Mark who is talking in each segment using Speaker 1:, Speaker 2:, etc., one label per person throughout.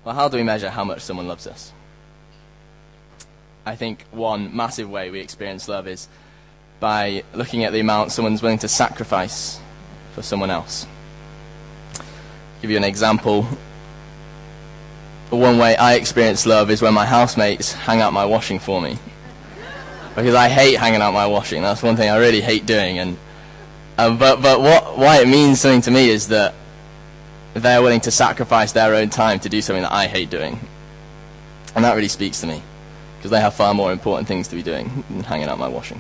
Speaker 1: Well, how do we measure how much someone loves us? I think one massive way we experience love is by looking at the amount someone's willing to sacrifice for someone else. I'll give you an example. One way I experience love is when my housemates hang out my washing for me. Because I hate hanging out my washing. That's one thing I really hate doing. But why it means something to me is that they're willing to sacrifice their own time to do something that I hate doing. And that really speaks to me, because they have far more important things to be doing than hanging out my washing.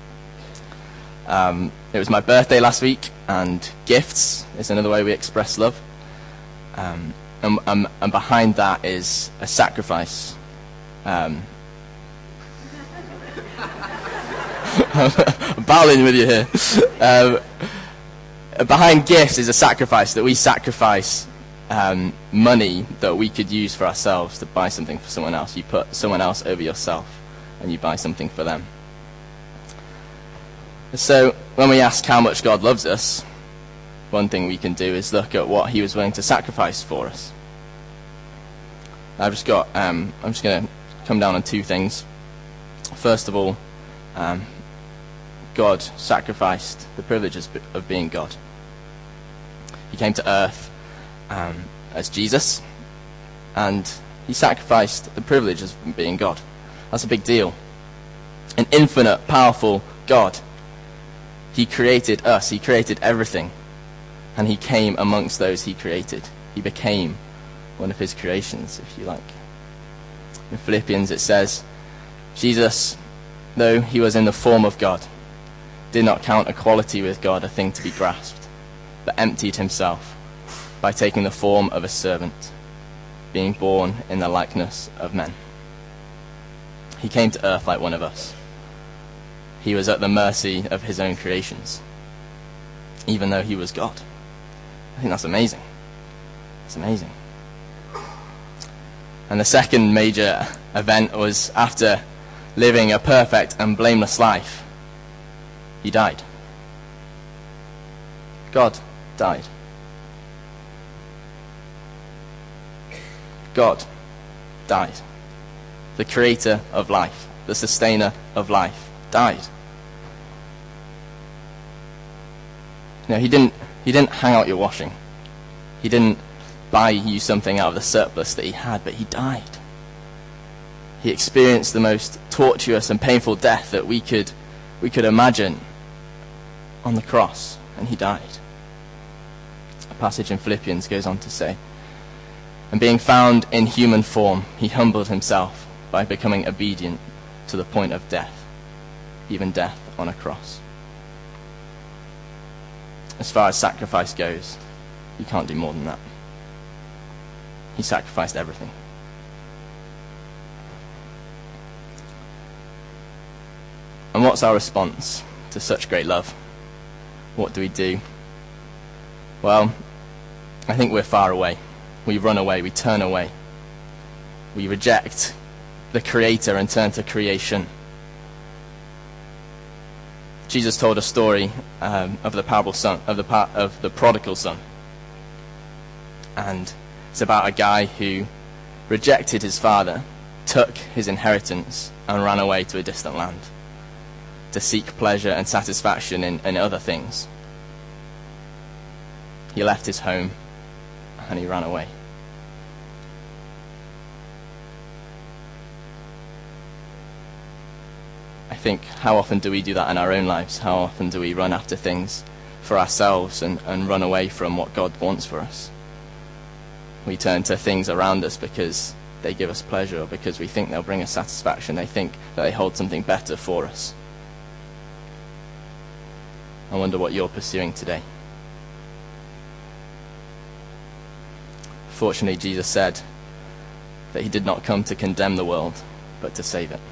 Speaker 1: It was my birthday last week, and gifts is another way we express love. And behind that is a sacrifice. I'm battling with you here. Behind gifts is a sacrifice, that we sacrifice money that we could use for ourselves to buy something for someone else. You put someone else over yourself and you buy something for them. So when we ask how much God loves us, one thing we can do is look at what he was willing to sacrifice for us. I'm just going to come down on two things. First of all, God sacrificed the privileges of being God. He came to earth as Jesus, and he sacrificed the privileges of being God. That's a big deal. An infinite, powerful God. He created us, he created everything, and he came amongst those he created. He became one of his creations, if you like. In Philippians it says, Jesus, though he was in the form of God, did not count equality with God a thing to be grasped, but emptied himself by taking the form of a servant, being born in the likeness of men. He came to earth like one of us. He was at the mercy of his own creations, even though he was God. I think that's amazing. It's amazing. And the second major event was after living a perfect and blameless life, he died. God died. God died. The creator of life, the sustainer of life, died. No, he didn't hang out your washing. He didn't buy you something out of the surplus that he had, but he died. He experienced the most tortuous and painful death that we could imagine on the cross, and he died. A passage in Philippians goes on to say, and being found in human form, he humbled himself by becoming obedient to the point of death, even death on a cross. As far as sacrifice goes, you can't do more than that. He sacrificed everything. And what's our response to such great love? What do we do? Well, I think we're far away. We run away, we turn away. We reject the Creator and turn to creation. Jesus told a story of the parable son, of the prodigal son. And it's about a guy who rejected his father, took his inheritance, and ran away to a distant land to seek pleasure and satisfaction in other things. He left his home and he ran away. I think, how often do we do that in our own lives? How often do we run after things for ourselves and run away from what God wants for us? We turn to things around us because they give us pleasure, or because we think they'll bring us satisfaction. They think that they hold something better for us. I wonder what you're pursuing today. Fortunately, Jesus said that he did not come to condemn the world, but to save it.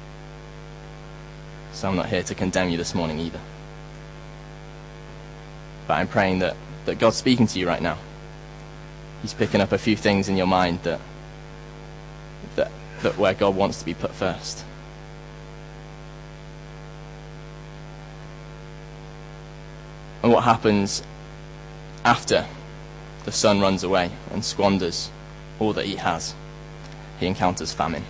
Speaker 1: So I'm not here to condemn you this morning either. But I'm praying that God's speaking to you right now. He's picking up a few things in your mind that where God wants to be put first. And what happens after the son runs away and squanders all that he has, he encounters famine.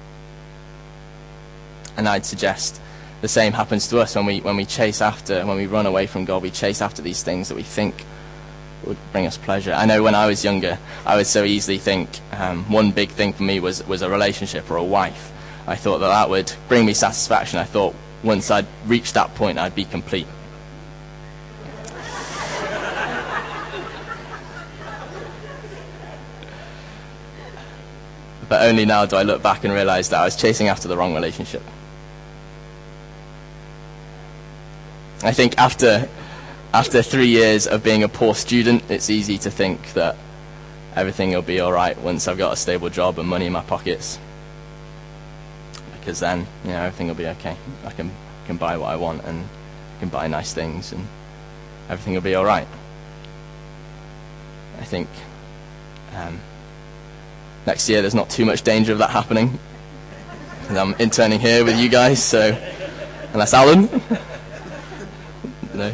Speaker 1: And I'd suggest the same happens to us when we run away from God. We chase after these things that we think would bring us pleasure. I know when I was younger, I would so easily think one big thing for me was a relationship or a wife. I thought that would bring me satisfaction. I thought once I'd reached that point, I'd be complete. But only now do I look back and realize that I was chasing after the wrong relationship. I think after 3 years of being a poor student, it's easy to think that everything will be all right once I've got a stable job and money in my pockets, because then everything will be okay. I can buy what I want, and I can buy nice things, and everything will be all right. I think next year there's not too much danger of that happening, because I'm interning here with you guys. So unless Alan. No.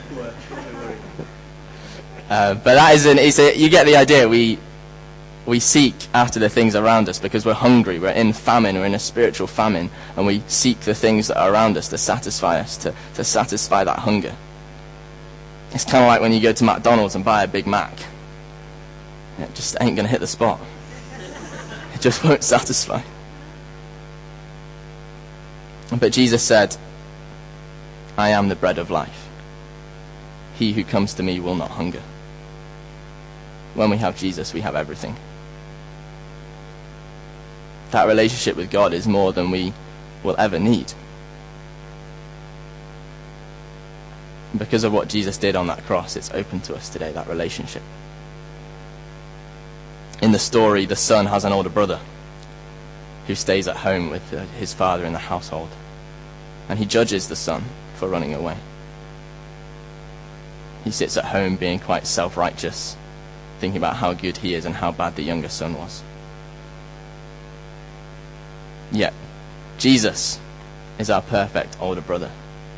Speaker 1: But that you get the idea. We seek after the things around us because we're hungry, we're in famine, we're in a spiritual famine, and we seek the things that are around us to satisfy us, to satisfy that hunger. It's kind of like when you go to McDonald's and buy a Big Mac. It just ain't going to hit the spot. It just won't satisfy. But Jesus said, I am the bread of life. He who comes to me will not hunger. When we have Jesus, we have everything. That relationship with God is more than we will ever need. Because of what Jesus did on that cross, it's open to us today, that relationship. In the story, the son has an older brother who stays at home with his father in the household. And he judges the son for running away. He sits at home being quite self-righteous, thinking about how good he is and how bad the younger son was. Yet, Jesus is our perfect older brother.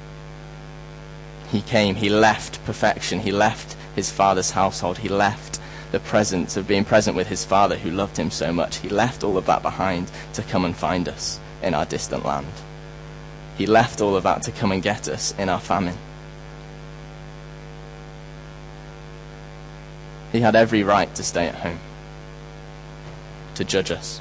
Speaker 1: He came, he left perfection, he left his father's household, he left the presence of being present with his father who loved him so much. He left all of that behind to come and find us in our distant land. He left all of that to come and get us in our famine. He had every right to stay at home, to judge us,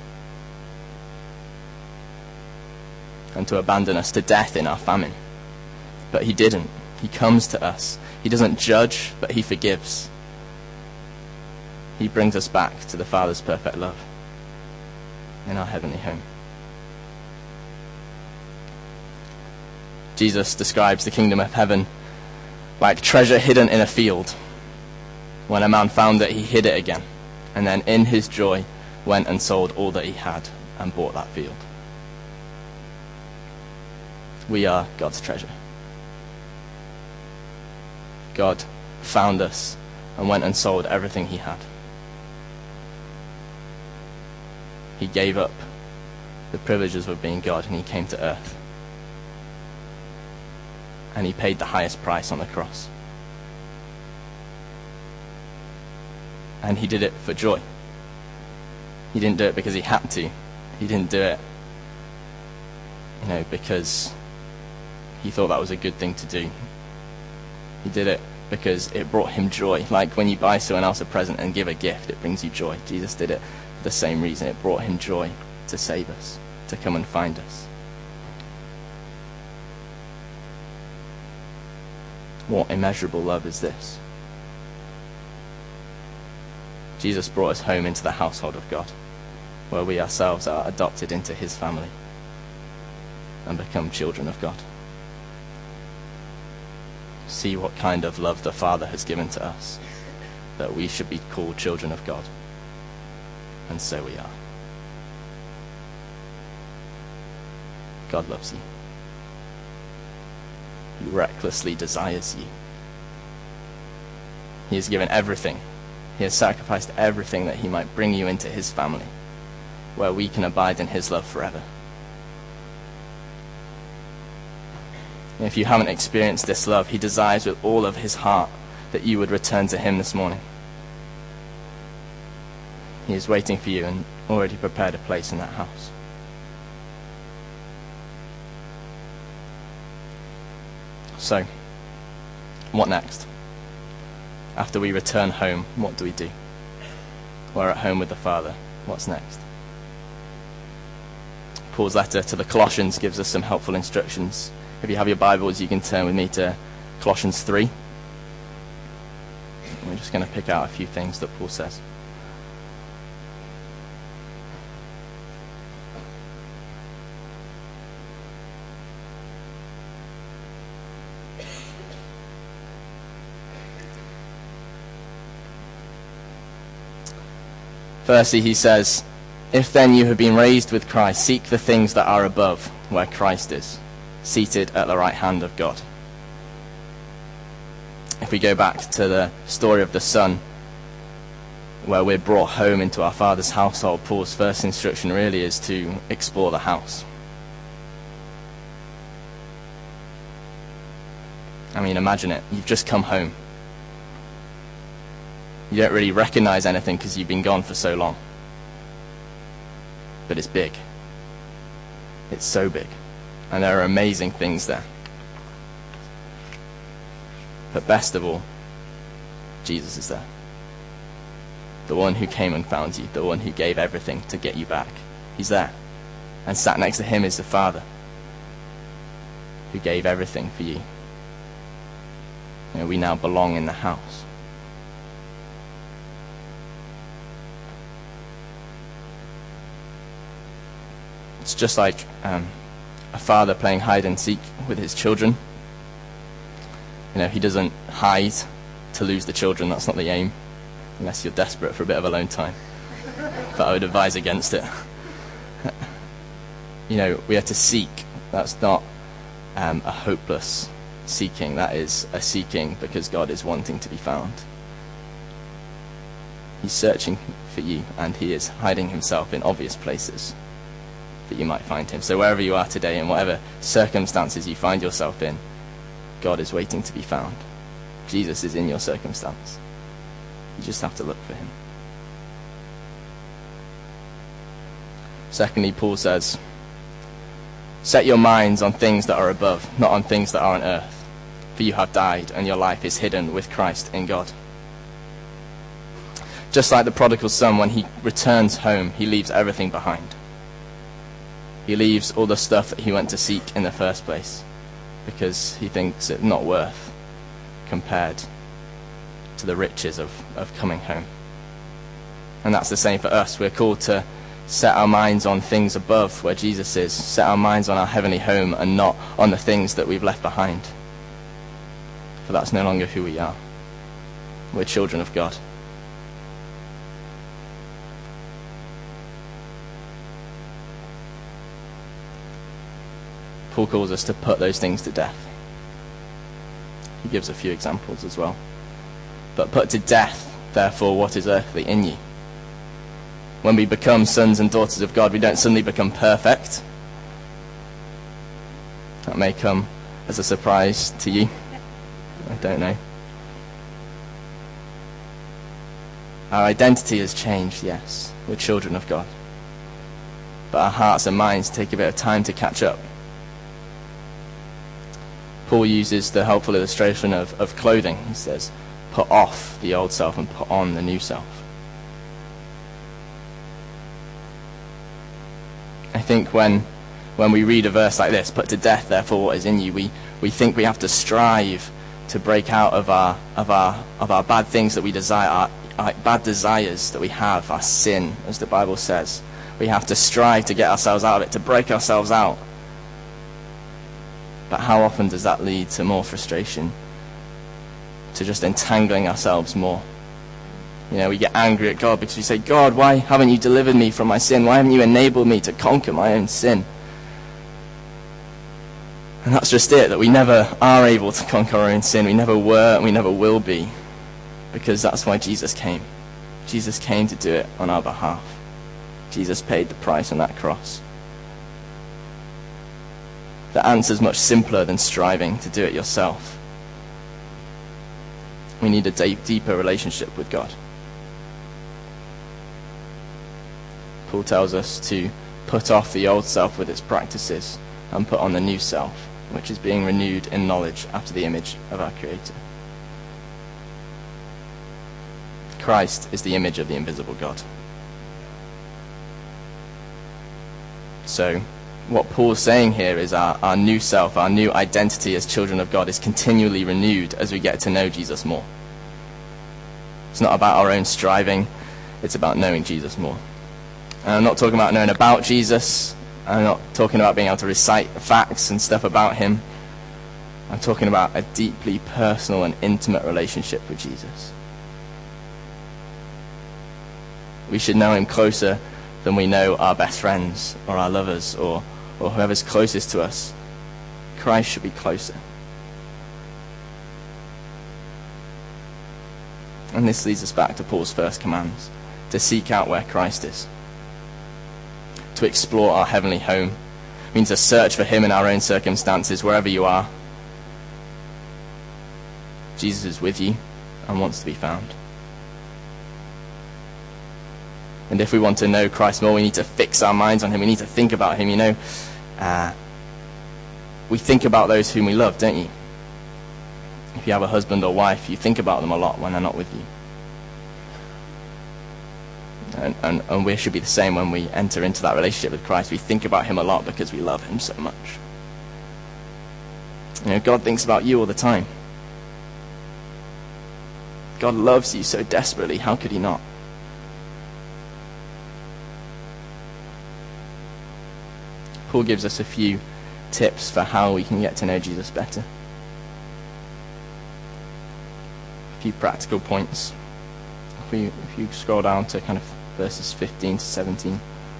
Speaker 1: and to abandon us to death in our famine. But he didn't. He comes to us. He doesn't judge, but he forgives. He brings us back to the Father's perfect love in our heavenly home. Jesus describes the kingdom of heaven like treasure hidden in a field. When a man found it, he hid it again, and then in his joy went and sold all that he had and bought that field. We are God's treasure. God found us and went and sold everything he had. He gave up the privileges of being God, and he came to earth. And he paid the highest price on the cross. And he did it for joy. He didn't do it because he had to. He didn't do it, because he thought that was a good thing to do. He did it because it brought him joy. Like when you buy someone else a present and give a gift, it brings you joy. Jesus did it for the same reason. It brought him joy to save us, to come and find us. What immeasurable love is this? Jesus brought us home into the household of God, where we ourselves are adopted into his family and become children of God. See what kind of love the Father has given to us, that we should be called children of God. And so we are. God loves you. He recklessly desires you. He has given everything. He has sacrificed everything that he might bring you into his family, where we can abide in his love forever. If you haven't experienced this love, he desires with all of his heart that you would return to him this morning. He is waiting for you and already prepared a place in that house. So, what next? After we return home, what do we do? We're at home with the Father. What's next? Paul's letter to the Colossians gives us some helpful instructions. If you have your Bibles, you can turn with me to Colossians 3. We're just going to pick out a few things that Paul says. Firstly, he says, "If then you have been raised with Christ, seek the things that are above, where Christ is, seated at the right hand of God." If we go back to the story of the son, where we're brought home into our Father's household, Paul's first instruction really is to explore the house. I mean, imagine it. You've just come home. You don't really recognize anything because you've been gone for so long. But it's big. It's so big. And there are amazing things there. But best of all, Jesus is there. The one who came and found you. The one who gave everything to get you back. He's there. And sat next to him is the Father, who gave everything for you. You know, we now belong in the house. It's just like a father playing hide and seek with his children. You know, he doesn't hide to lose the children. That's not the aim, unless you're desperate for a bit of alone time. But I would advise against it. You know, we are to seek. That's not a hopeless seeking. That is a seeking because God is wanting to be found. He's searching for you, and he is hiding himself in obvious places that you might find him. So wherever you are today, in whatever circumstances you find yourself in, God is waiting to be found. Jesus is in your circumstance. You just have to look for him. Secondly, Paul says, "Set your minds on things that are above, not on things that are on earth. For you have died, and your life is hidden with Christ in God." Just like the prodigal son, when he returns home, he leaves everything behind. He leaves all the stuff that he went to seek in the first place because he thinks it not worth compared to the riches of coming home. And that's the same for us. We're called to set our minds on things above where Jesus is, set our minds on our heavenly home and not on the things that we've left behind. For that's no longer who we are. We're children of God. Paul calls us to put those things to death. He gives a few examples as well. But put to death, therefore, what is earthly in you. When we become sons and daughters of God, we don't suddenly become perfect. That may come as a surprise to you. I don't know. Our identity has changed, yes. We're children of God. But our hearts and minds take a bit of time to catch up. Paul uses the helpful illustration of clothing. He says, put off the old self and put on the new self. I think when we read a verse like this, put to death therefore what is in you, we think we have to strive to break out of our bad things that we desire, our bad desires that we have, our sin, as the Bible says. We have to strive to get ourselves out of it, to break ourselves out. But how often does that lead to more frustration? To just entangling ourselves more? You know, we get angry at God because we say, God, why haven't you delivered me from my sin? Why haven't you enabled me to conquer my own sin? And that's just it, that we never are able to conquer our own sin. We never were and we never will be. Because that's why Jesus came. Jesus came to do it on our behalf. Jesus paid the price on that cross. The answer's much simpler than striving to do it yourself. We need a deeper relationship with God. Paul tells us to put off the old self with its practices and put on the new self, which is being renewed in knowledge after the image of our Creator. Christ is the image of the invisible God. So, what Paul's saying here is our new self, our new identity as children of God is continually renewed as we get to know Jesus more. It's not about our own striving, it's about knowing Jesus more. And I'm not talking about knowing about Jesus, I'm not talking about being able to recite facts and stuff about him. I'm talking about a deeply personal and intimate relationship with Jesus. We should know him closer than we know our best friends or our lovers or whoever's closest to us. Christ should be closer. And this leads us back to Paul's first commands, to seek out where Christ is. To explore our heavenly home means to search for him in our own circumstances, wherever you are. Jesus is with you and wants to be found. And if we want to know Christ more, we need to fix our minds on him. We need to think about him. We think about those whom we love, don't you? If you have a husband or wife, you think about them a lot when they're not with you. And we should be the same when we enter into that relationship with Christ. We think about him a lot because we love him so much. God thinks about you all the time. God loves you so desperately. How could he not? Paul gives us a few tips for how we can get to know Jesus better. A few practical points. If you scroll down to kind of verses 15 to 17.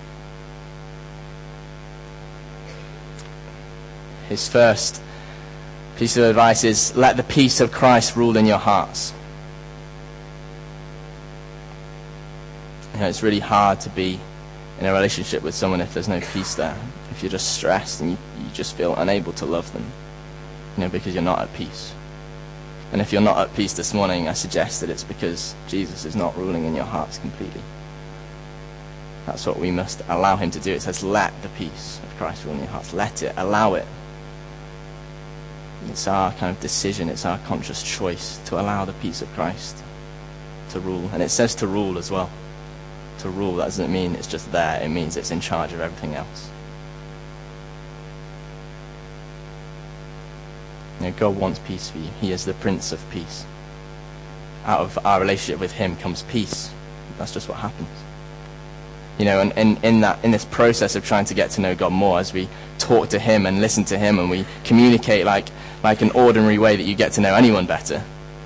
Speaker 1: His first piece of advice is, let the peace of Christ rule in your hearts. It's really hard to be in a relationship with someone if there's no peace there. If you're just stressed and you just feel unable to love them, because you're not at peace. And if you're not at peace this morning, I suggest that it's because Jesus is not ruling in your hearts completely. That's what we must allow him to do. It says, let the peace of Christ rule in your hearts. Let it, allow it. It's our kind of decision, it's our conscious choice to allow the peace of Christ to rule. And it says to rule as well. To rule, that doesn't mean it's just there, it means it's in charge of everything else. God wants peace for you. He is the Prince of Peace. Out of our relationship with him comes peace. That's just what happens. And in this process of trying to get to know God more, as we talk to him and listen to him and we communicate like an ordinary way that you get to know anyone better,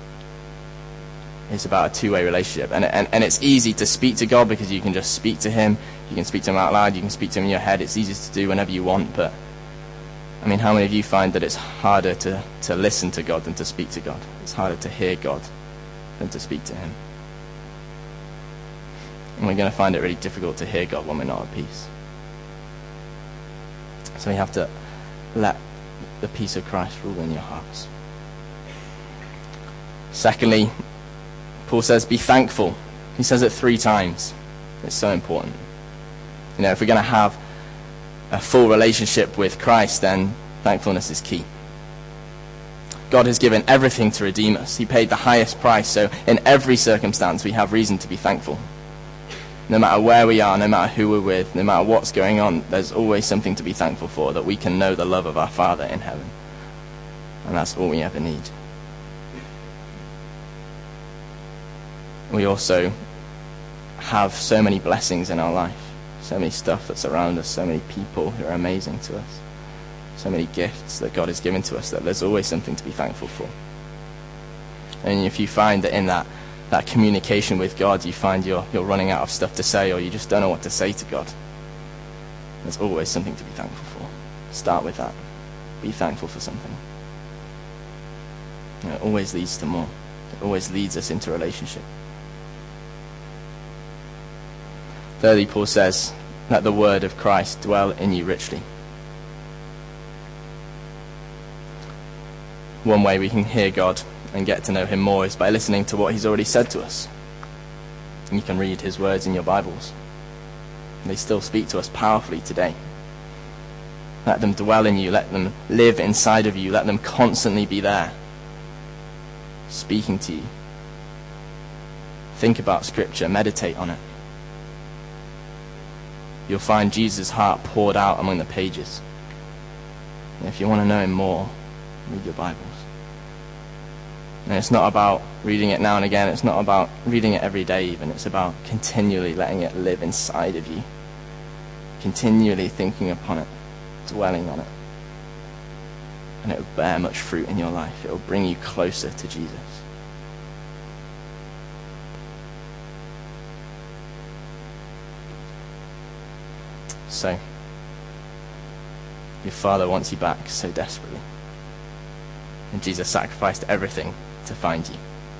Speaker 1: it's about a two-way relationship. And it's easy to speak to God because you can just speak to him. You can speak to him out loud. You can speak to him in your head. It's easy to do whenever you want. But, how many of you find that it's harder to listen to God than to speak to God? It's harder to hear God than to speak to him. And we're going to find it really difficult to hear God when we're not at peace. So we have to let the peace of Christ rule in your hearts. Secondly, Paul says, be thankful. He says it 3 times. It's so important. If we're going to have a full relationship with Christ, then thankfulness is key. God has given everything to redeem us. He paid the highest price. So in every circumstance, we have reason to be thankful. No matter where we are, no matter who we're with, no matter what's going on, there's always something to be thankful for, that we can know the love of our Father in heaven. And that's all we ever need. We also have so many blessings in our life, so many stuff that's around us, so many people who are amazing to us, so many gifts that God has given to us, that there's always something to be thankful for. And if you find that in that communication with God, you find you're running out of stuff to say, or you just don't know what to say to God, there's always something to be thankful for. Start with that. Be thankful for something. It always leads to more. It always leads us into a relationship. Thirdly, Paul says, let the word of Christ dwell in you richly. One way we can hear God and get to know him more is by listening to what he's already said to us. And you can read his words in your Bibles. They still speak to us powerfully today. Let them dwell in you. Let them live inside of you. Let them constantly be there, speaking to you. Think about Scripture. Meditate on it. You'll find Jesus' heart poured out among the pages. And if you want to know him more, read your Bibles. And it's not about reading it now and again. It's not about reading it every day even. It's about continually letting it live inside of you. Continually thinking upon it, dwelling on it. And it will bear much fruit in your life. It will bring you closer to Jesus. So, your Father wants you back so desperately. And Jesus sacrificed everything to find you.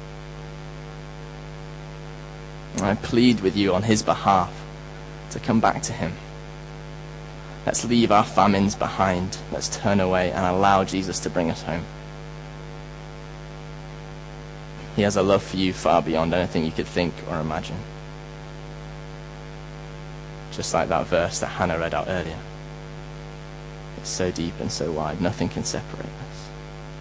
Speaker 1: And I plead with you on his behalf to come back to him. Let's leave our famines behind. Let's turn away and allow Jesus to bring us home. He has a love for you far beyond anything you could think or imagine. Just like that verse that Hannah read out earlier. It's so deep and so wide, nothing can separate us.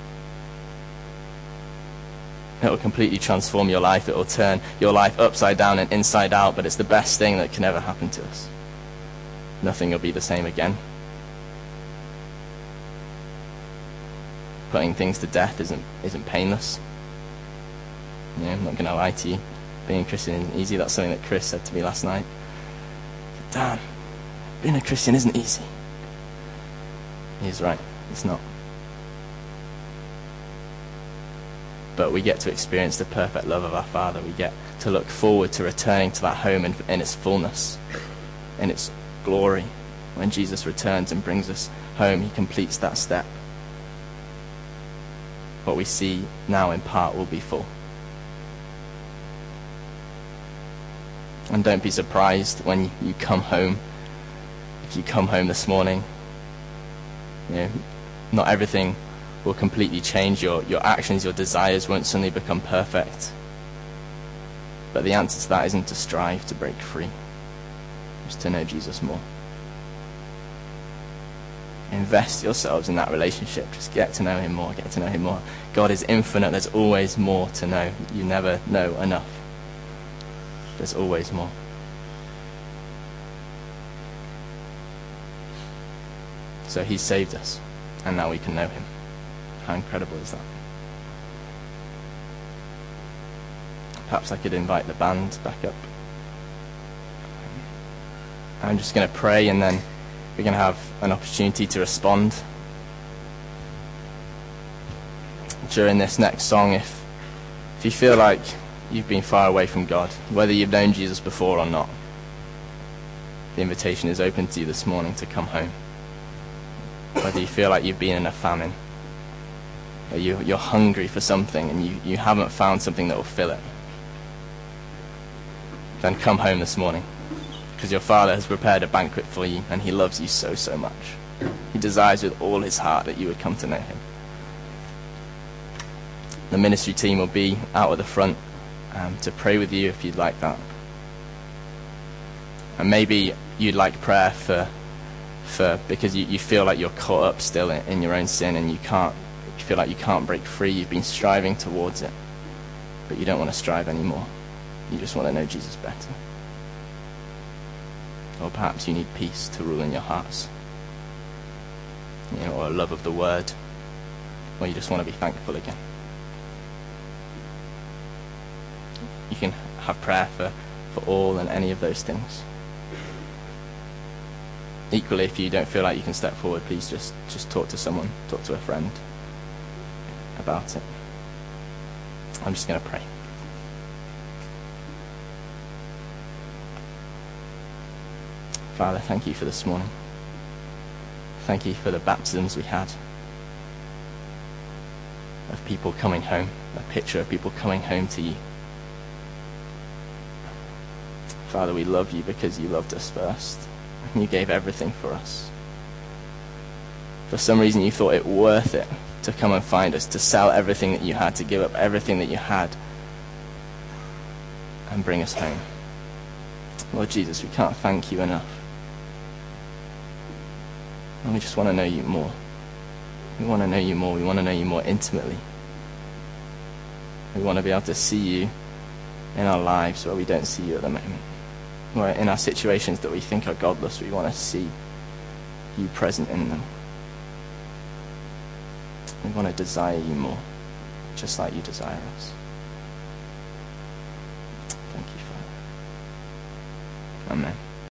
Speaker 1: It will completely transform your life. It will turn your life upside down and inside out, but it's the best thing that can ever happen to us. Nothing will be the same again. Putting things to death isn't painless. I'm not going to lie to you. Being a Christian isn't easy. That's something that Chris said to me last night. Dan, being a Christian isn't easy. He's right, it's not. But we get to experience the perfect love of our Father. We get to look forward to returning to that home in its fullness, in its glory. When Jesus returns and brings us home, he completes that step. What we see now in part will be full. And don't be surprised when you come home. If you come home this morning, not everything will completely change. Your actions, your desires won't suddenly become perfect. But the answer to that isn't to strive to break free. It's to know Jesus more. Invest yourselves in that relationship. Just get to know him more. Get to know him more. God is infinite. There's always more to know. You never know enough. There's always more. So he saved us, and now we can know him. How incredible is that? Perhaps I could invite the band back up. I'm just going to pray, and then we're going to have an opportunity to respond. During this next song, if you feel like you've been far away from God, whether you've known Jesus before or not, the invitation is open to you this morning to come home. Whether you feel like you've been in a famine, or you're hungry for something and you haven't found something that will fill it, then come home this morning, because your Father has prepared a banquet for you, and he loves you so, so much. He desires with all his heart that you would come to know him. The ministry team will be out at the front to pray with you if you'd like that. And maybe you'd like prayer for because you feel like you're caught up still in your own sin, and you feel like you can't break free. You've been striving towards it, but you don't want to strive anymore. You just want to know Jesus better. Or perhaps you need peace to rule in your hearts, or a love of the word, or you just want to be thankful again. You can have prayer for all and any of those things. Equally, if you don't feel like you can step forward, please just talk to someone, talk to a friend about it. I'm just going to pray. Father, thank you for this morning. Thank you for the baptisms we had of people coming home, a picture of people coming home to you. Father, we love you because you loved us first. You gave everything for us. For some reason you thought it worth it to come and find us, to sell everything that you had, to give up everything that you had and bring us home. Lord Jesus, we can't thank you enough And we just want to know you more. We want to know you more. We want to know you more intimately. We want to be able to see you in our lives where we don't see you at the moment. Or in our situations that we think are godless, we want to see you present in them. We want to desire you more, just like you desire us. Thank you, Father. Amen.